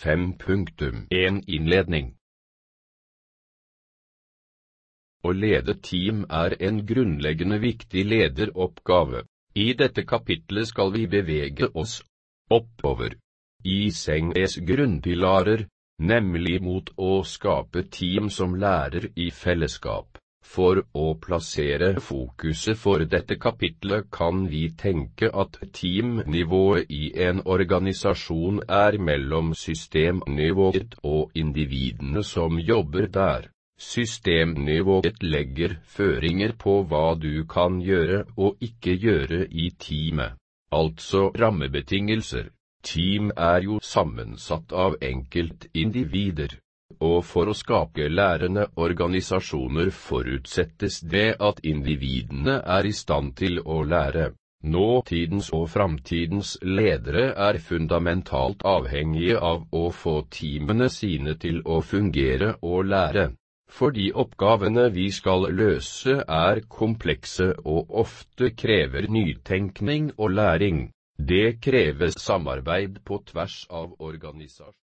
5.1 Innledning. Å lede team er en grunnleggende viktig lederoppgave. I dette kapitlet skal vi bevege oss oppover i Senges grunnpilarer, nemlig mot å skape team som lærer i fellesskap. For å plassere fokuset for dette kapitlet kan vi tenke at teamnivået i en organisasjon er mellom systemnivået og individene som jobber der. Systemnivået legger føringer på hva du kan gjøre og ikke gjøre i teamet, altså rammebetingelser. Team er jo sammensatt av enkeltindivider, og for å skape lærende organisasjoner forutsettes det at individene er i stand til å lære. Nåtidens og framtidens ledere er fundamentalt avhengige av å få teamene sine til å fungere og lære. Fordi oppgavene vi skal løse er komplekse og ofte krever nytenkning og læring. Det kreves samarbeid på tvers av organisasjoner.